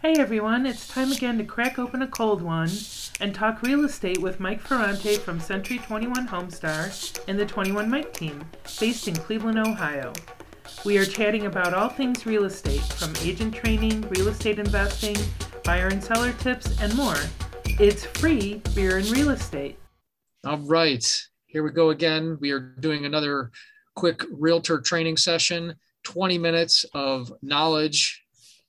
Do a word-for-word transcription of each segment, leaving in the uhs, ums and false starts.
Hi everyone, it's time again to crack open a cold one and talk real estate with Mike Ferrante from Century twenty-one Homestar and the twenty-one Mike team, based in Cleveland, Ohio. We are chatting about all things real estate, from agent training, real estate investing, buyer and seller tips, and more. It's free beer and real estate. All right, here we go again. We are doing another quick realtor training session, twenty minutes of knowledge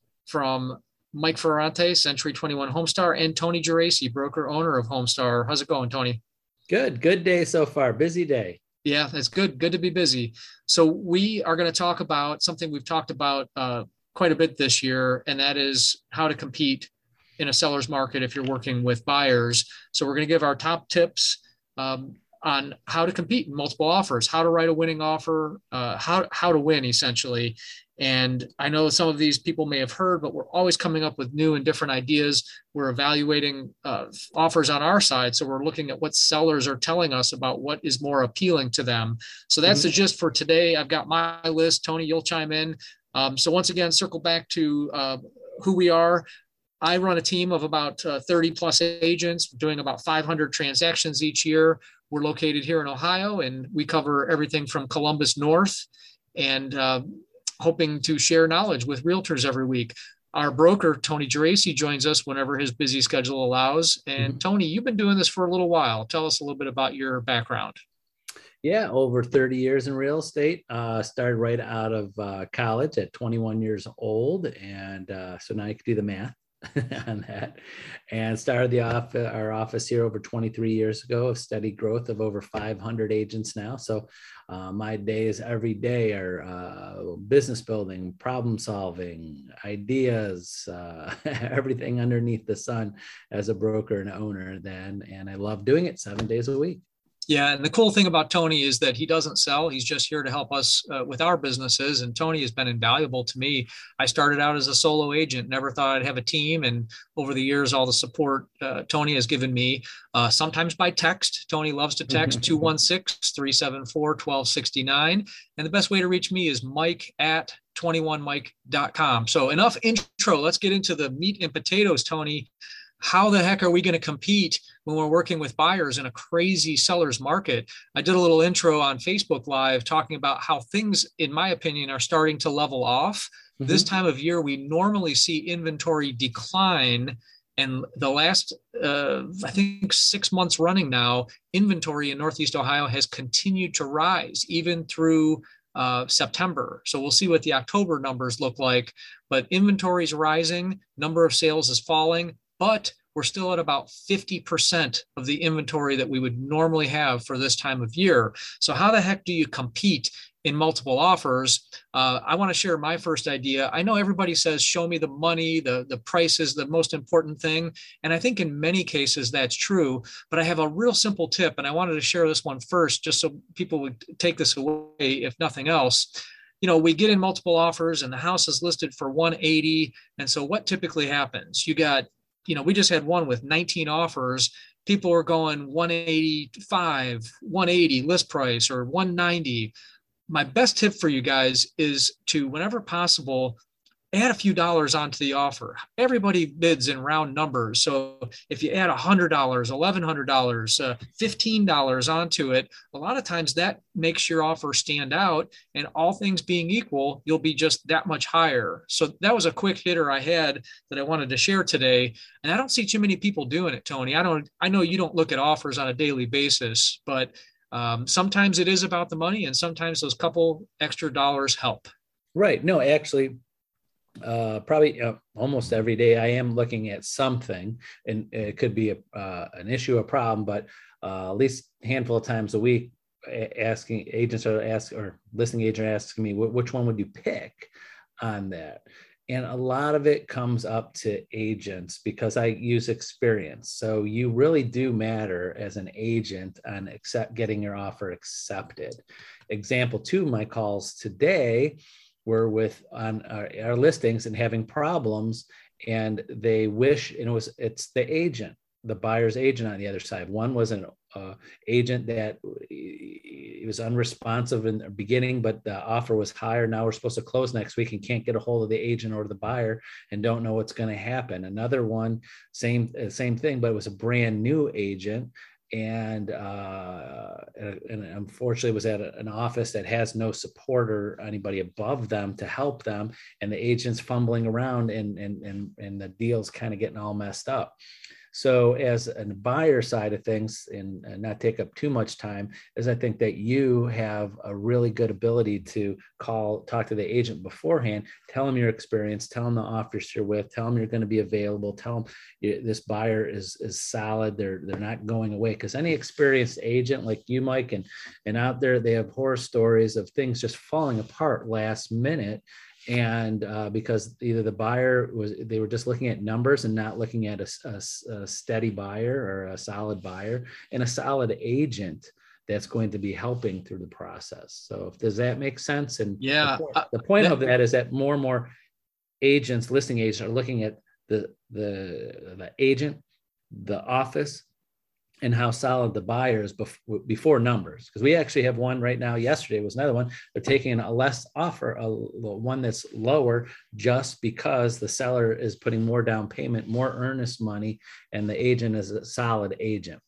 from Mike Ferrante, Century twenty-one Homestar, and Tony Geraci, broker owner of Homestar. How's it going, Tony? Good. Good day so far. Busy day. Yeah, it's good. Good to be busy. So we are going to talk about something we've talked about uh, quite a bit this year, and that is how to compete in a seller's market if you're working with buyers. So we're going to give our top tips um, on how to compete in multiple offers, how to write a winning offer, uh, how, how to win essentially. And I know some of these people may have heard, but we're always coming up with new and different ideas. We're evaluating uh, offers on our side. So we're looking at what sellers are telling us about what is more appealing to them. So that's mm-hmm. the gist for today. I've got my list. Tony, you'll chime in. Um, so once again, circle back to uh, who we are. I run a team of about uh, thirty plus agents doing about five hundred transactions each year. We're located here in Ohio, and we cover everything from Columbus North, and uh, hoping to share knowledge with realtors every week. Our broker, Tony Geraci, joins us whenever his busy schedule allows. And mm-hmm. Tony, you've been doing this for a little while. Tell us a little bit about your background. Yeah, over thirty years in real estate. Uh, started right out of uh, college at twenty-one years old. And uh, so now you can do the math on that. And started the off- our office here over twenty-three years ago, of steady growth of over five hundred agents now. So uh, my days every day are uh, business building, problem solving, ideas, uh, everything underneath the sun as a broker and owner then. And I love doing it seven days a week. Yeah. And the cool thing about Tony is that he doesn't sell. He's just here to help us uh, with our businesses. And Tony has been invaluable to me. I started out as a solo agent, never thought I'd have a team. And over the years, all the support uh, Tony has given me, uh, sometimes by text. Tony loves to text two one six, three seven four, one two six nine. And the best way to reach me is Mike at twenty-one mike dot com. So enough intro. Let's get into the meat and potatoes, Tony. How the heck are we going to compete when we're working with buyers in a crazy seller's market? I did a little intro on Facebook Live talking about how things, in my opinion, are starting to level off. Mm-hmm. This time of year, we normally see inventory decline. And the last, uh, I think, six months running now, inventory in Northeast Ohio has continued to rise, even through uh, September. So we'll see what the October numbers look like. But inventory is rising, number of sales is falling, but we're still at about fifty percent of the inventory that we would normally have for this time of year. So how the heck do you compete in multiple offers? Uh, I want to share my first idea. I know everybody says, show me the money, the, the price is the most important thing. And I think in many cases that's true, but I have a real simple tip. And I wanted to share this one first, just so people would take this away, if nothing else. You know, we get in multiple offers and the house is listed for one eighty. And so what typically happens? You got You know, we just had one with nineteen offers. People are going one eighty-five, one eighty list price, or one ninety. My best tip for you guys is to, whenever possible, add a few dollars onto the offer. Everybody bids in round numbers. So if you add one hundred dollars, eleven hundred dollars, uh, fifteen dollars onto it, a lot of times that makes your offer stand out. And all things being equal, you'll be just that much higher. So that was a quick hitter I had that I wanted to share today. And I don't see too many people doing it, Tony. I don't, I know you don't look at offers on a daily basis, but um, sometimes it is about the money, and sometimes those couple extra dollars help. Right. No, actually, Uh, probably uh, almost every day I am looking at something, and it could be a, uh, an issue, a problem, but uh, at least a handful of times a week, asking agents or ask or listing agent asking me, which one would you pick on that? And a lot of it comes up to agents because I use experience. So you really do matter as an agent on accept, getting your offer accepted. Example two, my calls today were with on our, our listings and having problems, and they wish, and it was, it's the agent, the buyer's agent on the other side. One was an uh, agent that he was unresponsive in the beginning, but the offer was higher. Now we're supposed to close next week and can't get a hold of the agent or the buyer and don't know what's going to happen. Another one, same same thing, but it was a brand new agent. And, uh, and unfortunately was at an office that has no support or anybody above them to help them. And the agent's fumbling around and, and, and, and the deal's kind of getting all messed up. So as a buyer side of things, and, and not take up too much time, is I think that you have a really good ability to call, talk to the agent beforehand, tell them your experience, tell them the offers you're with, tell them you're going to be available, tell them this buyer is is solid, they're they're not going away. Because any experienced agent like you, Mike, and and out there, they have horror stories of things just falling apart last minute. And uh, because either the buyer was, they were just looking at numbers and not looking at a, a, a steady buyer or a solid buyer and a solid agent that's going to be helping through the process. So does that make sense? And yeah, the point, the point uh, of that is that more and more agents, listing agents, are looking at the the the agent, the office, and how solid the buyer is before, before numbers. Because we actually have one right now. Yesterday was another one. They're taking a less offer, a one that's lower, just because the seller is putting more down payment, more earnest money, and the agent is a solid agent.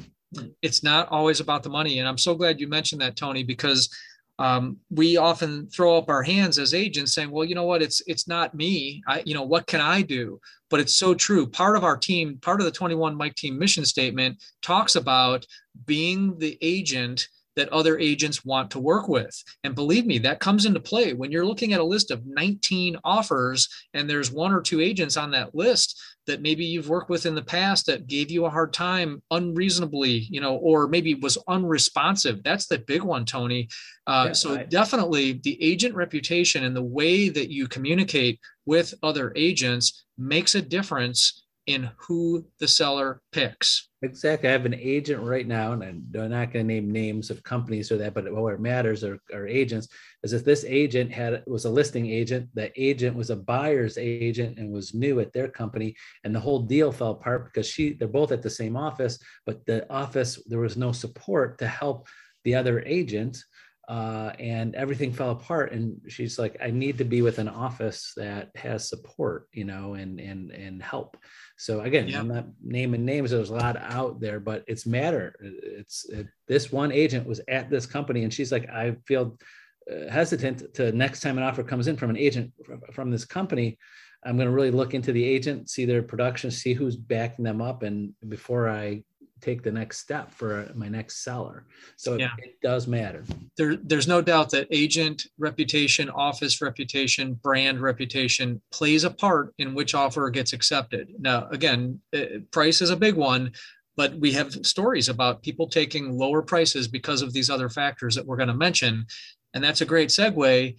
It's not always about the money. And I'm so glad you mentioned that, Tony, because um, we often throw up our hands as agents saying, well, you know what, it's it's not me. I, you know, what can I do? But it's so true. Part of our team, part of the twenty-one Mike Team mission statement talks about being the agent that other agents want to work with. And believe me, that comes into play when you're looking at a list of nineteen offers and there's one or two agents on that list that maybe you've worked with in the past that gave you a hard time unreasonably, you know, or maybe was unresponsive. That's the big one, Tony. Uh, yeah, so right. Definitely the agent reputation and the way that you communicate with other agents makes a difference in who the seller picks. Exactly. I have an agent right now, and I'm not going to name names of companies or that, but what matters are, are agents. Is if this agent had was a listing agent, the agent was a buyer's agent and was new at their company, and the whole deal fell apart because she they're both at the same office, but the office there was no support to help the other agent. Uh, and everything fell apart. And she's like, I need to be with an office that has support, you know, and, and, and help. So again, yeah. I'm not naming names. There's a lot out there, but it's matter. It's it, this one agent was at this company and she's like, I feel uh, hesitant to next time an offer comes in from an agent from, from this company, I'm going to really look into the agent, see their production, see who's backing them up. And before I take the next step for my next seller. So yeah. it, it does matter. There, there's no doubt that agent reputation, office reputation, brand reputation plays a part in which offer gets accepted. Now, again, price is a big one, but we have stories about people taking lower prices because of these other factors that we're going to mention. And that's a great segue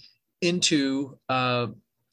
into uh,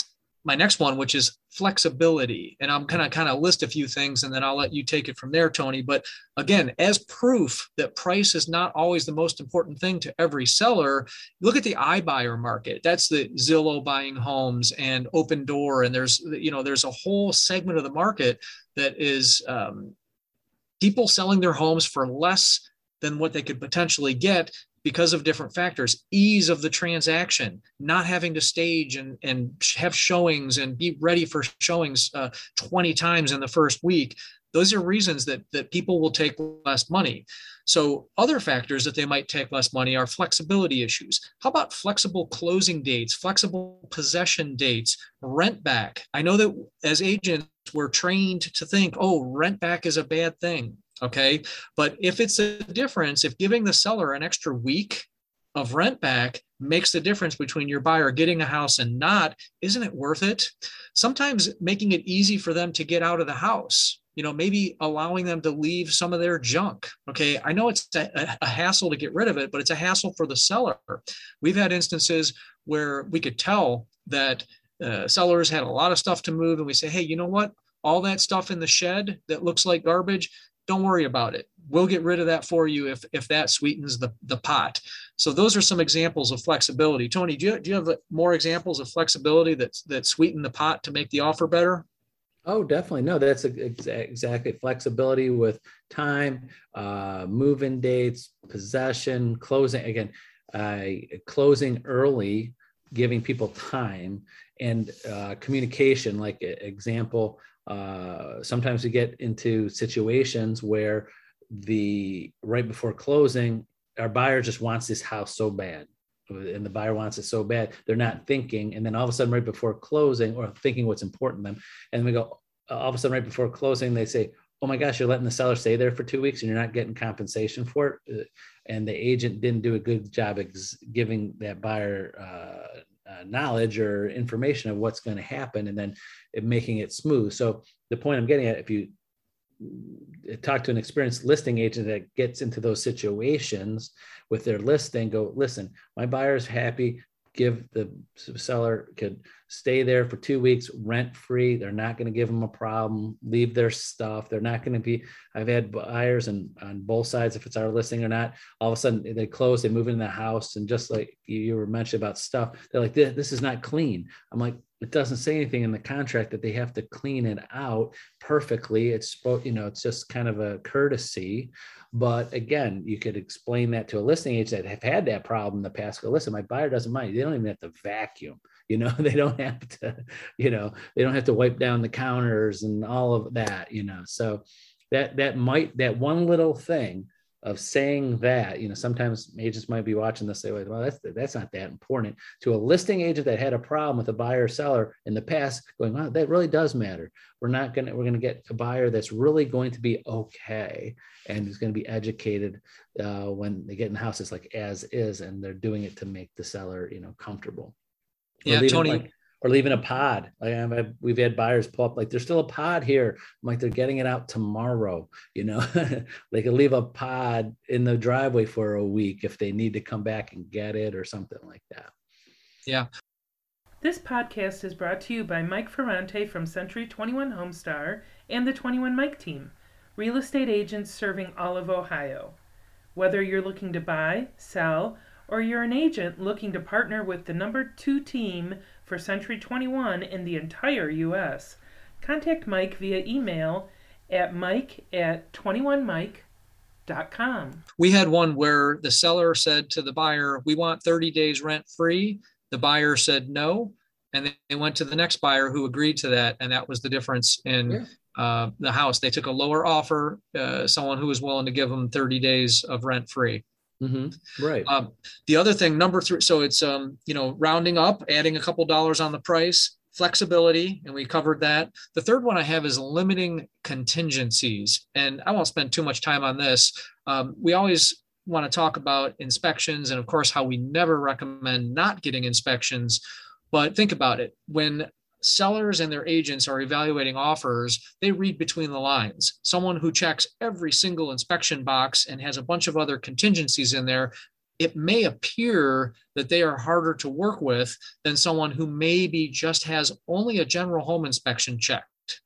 my next one, which is flexibility. And I'm going to kind of list a few things and then I'll let you take it from there, Tony. But again, as proof that price is not always the most important thing to every seller, look at the iBuyer market. That's the Zillow buying homes and Open Door. And there's, you know, there's a whole segment of the market that is um, people selling their homes for less than what they could potentially get because of different factors, ease of the transaction, not having to stage and, and have showings and be ready for showings uh, twenty times in the first week. Those are reasons that, that people will take less money. So other factors that they might take less money are flexibility issues. How about flexible closing dates, flexible possession dates, rent back? I know that as agents, we're trained to think, oh, rent back is a bad thing. Okay. But if it's a difference, if giving the seller an extra week of rent back makes the difference between your buyer getting a house and not, isn't it worth it? Sometimes making it easy for them to get out of the house, you know, maybe allowing them to leave some of their junk. Okay. I know it's a, a hassle to get rid of it, but it's a hassle for the seller. We've had instances where we could tell that uh, sellers had a lot of stuff to move and we say, hey, you know what? All that stuff in the shed that looks like garbage, don't worry about it. We'll get rid of that for you if, if that sweetens the, the pot. So those are some examples of flexibility. Tony, do you, do you have more examples of flexibility that, that sweeten the pot to make the offer better? Oh, definitely. No, that's ex- exactly flexibility with time, uh, move-in dates, possession, closing. Again, uh, closing early, giving people time, and uh, communication. Like e- example, uh, sometimes we get into situations where the right before closing, our buyer just wants this house so bad, and the buyer wants it so bad, they're not thinking. And then all of a sudden, right before closing, or thinking what's important to them, and we go, all of a sudden, right before closing, they say, "Oh my gosh, you're letting the seller stay there for two weeks and you're not getting compensation for it." And the agent didn't do a good job ex- giving that buyer uh, uh, knowledge or information of what's going to happen, and then it, making it smooth. So the point I'm getting at, if you talk to an experienced listing agent that gets into those situations with their listing, go, listen, my buyer's happy. Give the seller could stay there for two weeks rent free. They're not going to give them a problem. Leave their stuff. They're not going to be. I've had buyers and on both sides, if it's our listing or not, all of a sudden they close, they move into the house, and just like you, you were mentioning about stuff, they're like, this, this is not clean. I'm like, it doesn't say anything in the contract that they have to clean it out perfectly. It's, you know, it's just kind of a courtesy. But again, you could explain that to a listing agent that have had that problem in the past. Go, listen, my buyer doesn't mind. They don't even have to vacuum. You know, they don't have to, you know, they don't have to wipe down the counters and all of that, you know. So that that might, that one little thing of saying that, you know, sometimes agents might be watching this, say, well, that's that's not that important. To a listing agent that had a problem with a buyer or seller in the past, going, wow, that really does matter. We're not gonna, we're gonna get a buyer that's really going to be okay and is going to be educated uh, when they get in houses like as is, and they're doing it to make the seller, you know, comfortable. Or Yeah, leaving Tony. like, or leaving a pod. Like I've, we've had buyers pull up, like there's still a pod here. I'm like, they're getting it out tomorrow. You know, they could leave a pod in the driveway for a week if they need to come back and get it or something like that. Yeah. This podcast is brought to you by Mike Ferrante from Century twenty-one Homestar and the twenty-one Mike team, real estate agents serving all of Ohio. Whether you're looking to buy, sell, or you're an agent looking to partner with the number two team for Century twenty-one in the entire U S, contact Mike via email at mike at twenty-one mike dot com. We had one where the seller said to the buyer, we want thirty days rent free. The buyer said no. And they went to the next buyer who agreed to that. And that was the difference in yeah. uh, the house. They took a lower offer, uh, someone who was willing to give them thirty days of rent free. Mm-hmm. Right. Um, the other thing, number three, so it's, um, you know, rounding up, adding a couple dollars on the price, flexibility, and we covered that. The third one I have is limiting contingencies. And I won't spend too much time on this. Um, we always want to talk about inspections and, of course, how we never recommend not getting inspections. But think about it. When sellers and their agents are evaluating offers, they read between the lines. Someone who checks every single inspection box and has a bunch of other contingencies in there, it may appear that they are harder to work with than someone who maybe just has only a general home inspection checked.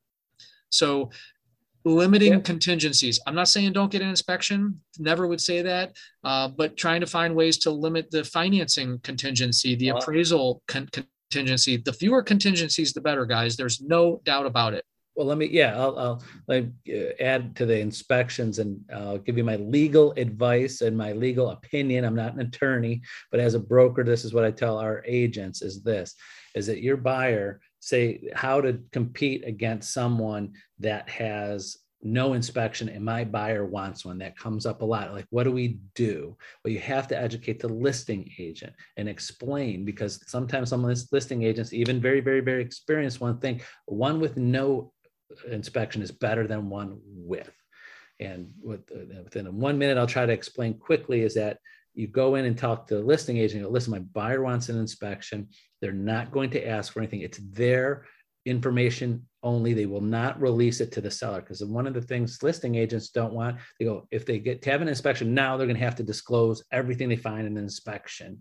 So limiting yep. contingencies. I'm not saying don't get an inspection, never would say that, uh, but trying to find ways to limit the financing contingency, the appraisal con- contingency. The fewer contingencies, the better, guys. There's no doubt about it. Well, let me, yeah, I'll, I'll let me add to the inspections, and I'll give you my legal advice and my legal opinion. I'm not an attorney, but as a broker, this is what I tell our agents is this, is that your buyer, say how to compete against someone that has no inspection and my buyer wants one. That comes up a lot. Like, what do we do? Well, you have to educate the listing agent and explain, because sometimes some of these listing agents, even very, very, very experienced one, think one with no inspection is better than one with. And with, uh, within one minute, I'll try to explain quickly is that you go in and talk to the listing agent, you go, listen, my buyer wants an inspection. They're not going to ask for anything. It's their information only. They will not release it to the seller, because one of the things listing agents don't want, they go, if they get to have an inspection, now they're going to have to disclose everything they find in an inspection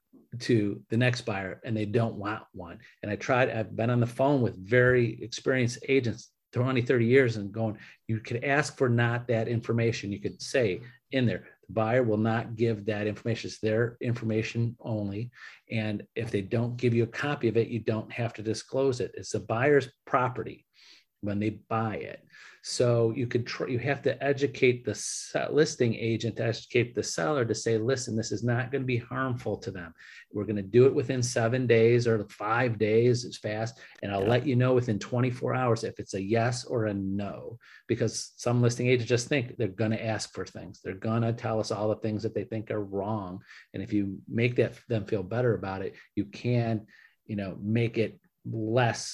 to the next buyer, and they don't want one. And I tried, I've been on the phone with very experienced agents, twenty, thirty years, and going, you could ask for not that information. You could say in there, the buyer will not give that information. It's their information only. And if they don't give you a copy of it, you don't have to disclose it. It's the buyer's property. when they buy it. So you could try, you have to educate the listing agent to educate the seller to say, listen, this is not going to be harmful to them. We're going to do it within seven days or five days. It's fast. And I'll yeah. let you know within twenty-four hours if it's a yes or a no, because some listing agents just think they're going to ask for things. They're going to tell us all the things that they think are wrong. And if you make that them feel better about it, you can, you know, make it less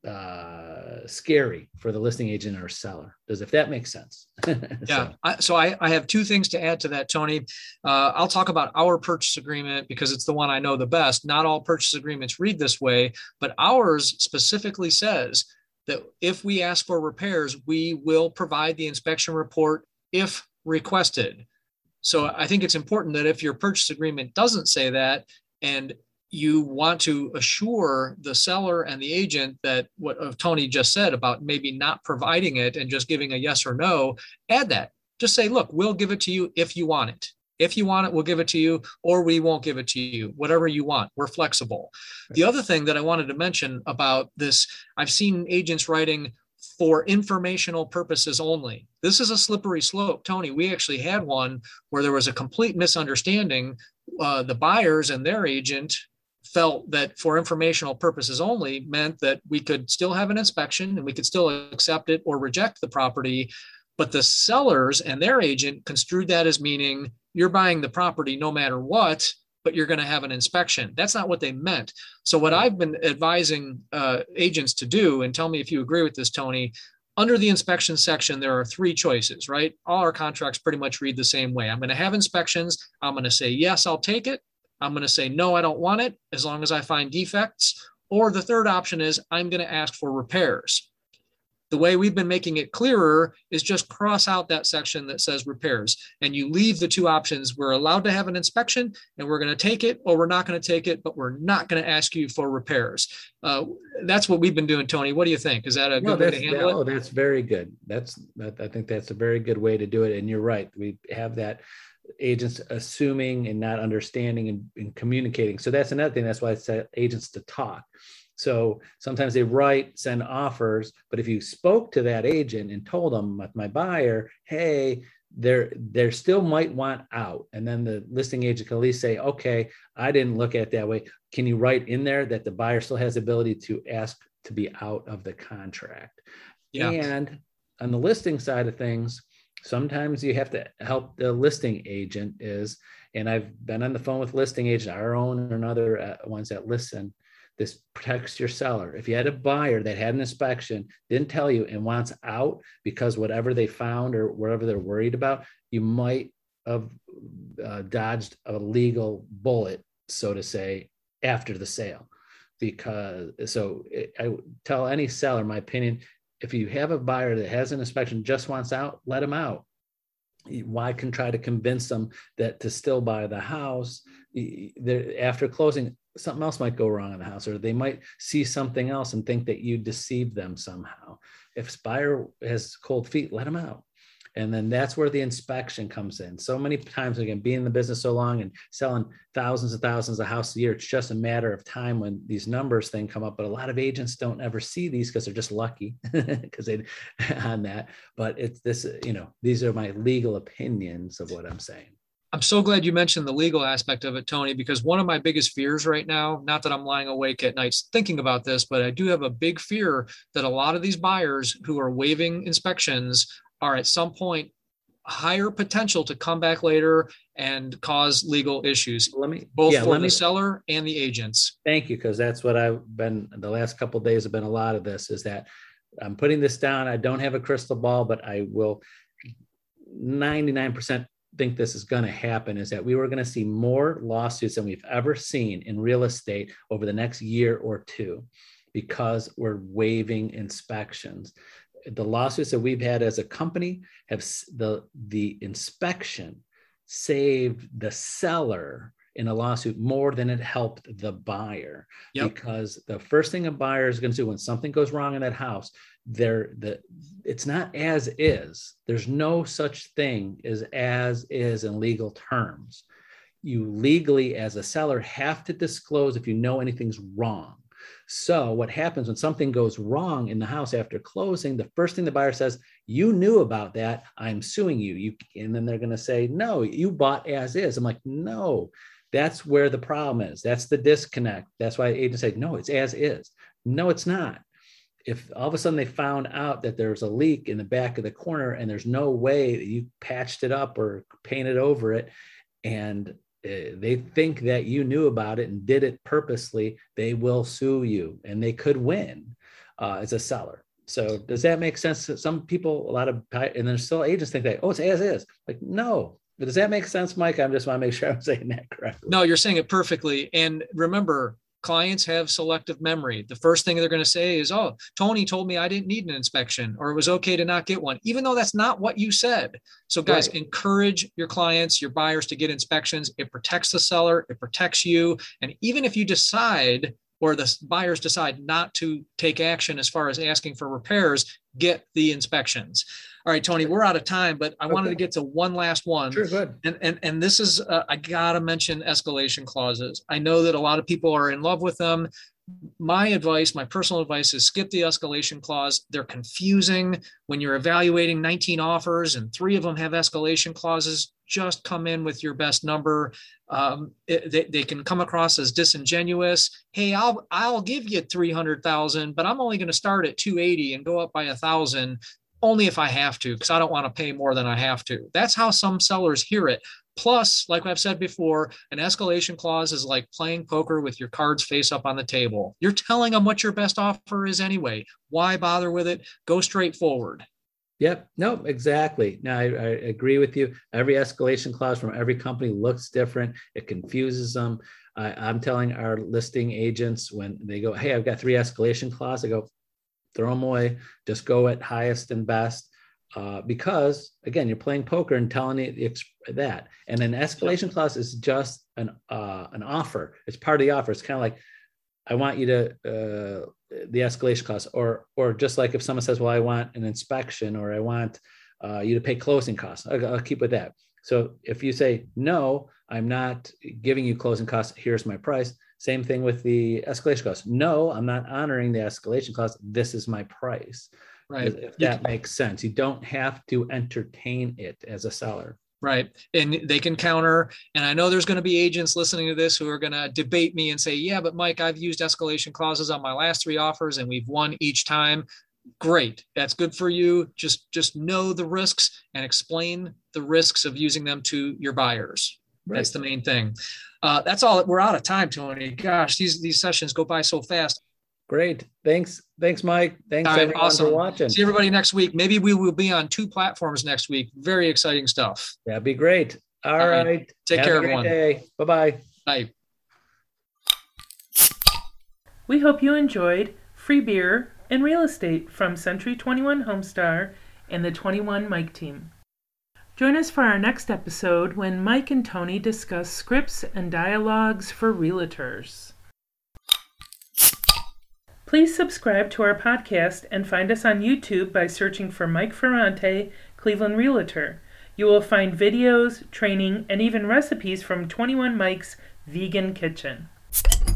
uh scary for the listing agent or seller. Does, if that makes sense? so. Yeah. I, so I, I have two things to add to that, Tony. Uh, I'll talk about our purchase agreement because it's the one I know the best. Not all purchase agreements read this way, but ours specifically says that if we ask for repairs, we will provide the inspection report if requested. So I think it's important that if your purchase agreement doesn't say that, and you want to assure the seller and the agent that what uh, Tony just said about maybe not providing it and just giving a yes or no, add that. Just say, look, we'll give it to you if you want it. If you want it, we'll give it to you, or we won't give it to you, whatever you want. We're flexible. Right. The other thing that I wanted to mention about this, I've seen agents writing for informational purposes only. This is a slippery slope, Tony. We actually had one where there was a complete misunderstanding. Uh, the buyers and their agent felt that for informational purposes only meant that we could still have an inspection and we could still accept it or reject the property. But the sellers and their agent construed that as meaning you're buying the property no matter what, but you're going to have an inspection. That's not what they meant. So what I've been advising uh, agents to do, and tell me if you agree with this, Tony, under the inspection section, there are three choices, right? All our contracts pretty much read the same way. I'm going to have inspections. I'm going to say, yes, I'll take it. I'm going to say, no, I don't want it, as long as I find defects. Or the third option is I'm going to ask for repairs. The way we've been making it clearer is just cross out that section that says repairs, and you leave the two options. We're allowed to have an inspection and we're going to take it, or we're not going to take it, but we're not going to ask you for repairs. Uh, that's what we've been doing, Tony. What do you think? Is that a no, good way to handle that, it? Oh, that's very good. That's, that, I think that's a very good way to do it. And you're right. We have that agents assuming and not understanding and, and communicating. So that's another thing. That's why I say agents to talk. So sometimes they write, send offers, but if you spoke to that agent and told them, my buyer, hey, they're, they're still might want out. And then the listing agent can at least say, okay, I didn't look at it that way. Can you write in there that the buyer still has the ability to ask to be out of the contract? Yeah. And on the listing side of things, sometimes you have to help the listing agent is, and I've been on the phone with listing agent, our own and other uh, ones that listen, this protects your seller. If you had a buyer that had an inspection, didn't tell you and wants out because whatever they found or whatever they're worried about, you might have uh, dodged a legal bullet, so to say, after the sale. Because so it, I tell any seller, my opinion, if you have a buyer that has an inspection, just wants out, let them out. Why can try to convince them that to still buy the house? After closing, something else might go wrong in the house, or they might see something else and think that you deceived them somehow. If buyer has cold feet, let them out. And then that's where the inspection comes in. So many times, again, being in the business so long and selling thousands and thousands of houses a year, it's just a matter of time when these numbers thing come up. But a lot of agents don't ever see these because they're just lucky because they on that. But it's this, you know, these are my legal opinions of what I'm saying. I'm so glad you mentioned the legal aspect of it, Tony, because one of my biggest fears right now, not that I'm lying awake at nights thinking about this, but I do have a big fear that a lot of these buyers who are waiving inspections are at some point higher potential to come back later and cause legal issues, let me, both yeah, for let the me, seller and the agents. Thank you, because that's what I've been, the last couple of days have been a lot of this, is that I'm putting this down. I don't have a crystal ball, but I will ninety-nine percent think this is going to happen, is that we were going to see more lawsuits than we've ever seen in real estate over the next year or two because we're waiving inspections. The lawsuits that we've had as a company have the, the inspection saved the seller in a lawsuit more than it helped the buyer. Yep. Because the first thing a buyer is going to do when something goes wrong in that house, they're the it's not as is. There's no such thing as as is in legal terms. You legally, as a seller, have to disclose if you know anything's wrong. So what happens when something goes wrong in the house after closing, the first thing the buyer says, you knew about that, I'm suing you. You and then they're going to say, no, you bought as is. I'm like, no, that's where the problem is. That's the disconnect. That's why agents say, no, it's as is. No, it's not. If all of a sudden they found out that there's a leak in the back of the corner and there's no way that you patched it up or painted over it, and uh, they think that you knew about it and did it purposely, they will sue you, and they could win uh, as a seller. So does that make sense? Some people, a lot of, and there's still agents think that, oh, it's as is. Like, no. But does that make sense, Mike? I just want to make sure I'm saying that correctly. No, you're saying it perfectly. And remember, clients have selective memory. The first thing they're going to say is, oh, Tony told me I didn't need an inspection, or it was okay to not get one, even though that's not what you said. So guys, right. Encourage your clients, your buyers to get inspections. It protects the seller, it protects you. And even if you decide, or the buyers decide not to take action as far as asking for repairs, get the inspections. All right, Tony, we're out of time, but I okay. wanted to get to one last one. Sure, good. And, and, and this is, uh, I got to mention escalation clauses. I know that a lot of people are in love with them. My advice, my personal advice is skip the escalation clause. They're confusing. When you're evaluating nineteen offers and three of them have escalation clauses, just come in with your best number. Um, it, they, they can come across as disingenuous. Hey, I'll, I'll give you three hundred thousand, but I'm only going to start at two eighty and go up by a thousand. Only if I have to, because I don't want to pay more than I have to. That's how some sellers hear it. Plus, like I've said before, an escalation clause is like playing poker with your cards face up on the table. You're telling them what your best offer is anyway. Why bother with it? Go straight forward. Yep. No, exactly. No, I, I agree with you. Every escalation clause from every company looks different. It confuses them. I, I'm telling our listing agents when they go, hey, I've got three escalation clauses, I go, throw them away, just go at highest and best. Uh, because again, you're playing poker and telling it that. And an escalation clause is just an uh, an offer. It's part of the offer. It's kind of like, I want you to, uh, the escalation clause, or or just like if someone says, well, I want an inspection, or I want uh, you to pay closing costs. I'll, I'll keep with that. So if you say, no, I'm not giving you closing costs, here's my price. Same thing with the escalation clause. No, I'm not honoring the escalation clause. This is my price. Right. If that makes sense. You don't have to entertain it as a seller. Right. And they can counter. And I know there's going to be agents listening to this who are going to debate me and say, yeah, but Mike, I've used escalation clauses on my last three offers and we've won each time. Great. That's good for you. Just, just know the risks and explain the risks of using them to your buyers. Right. That's the main thing. Uh, that's all. We're out of time, Tony. Gosh, these, these sessions go by so fast. Great. Thanks. Thanks, Mike. Thanks all right, everyone awesome. for watching. See everybody next week. Maybe we will be on two platforms next week. Very exciting stuff. That'd be great. All, all right. right. Take Have care, a great everyone. Day. Bye-bye. Bye. We hope you enjoyed Free Beer and Real Estate from Century twenty-one Homestar and the twenty-one Mike team. Join us for our next episode when Mike and Tony discuss scripts and dialogues for realtors. Please subscribe to our podcast and find us on YouTube by searching for Mike Ferrante, Cleveland Realtor. You will find videos, training, and even recipes from twenty-one Mike's Vegan Kitchen.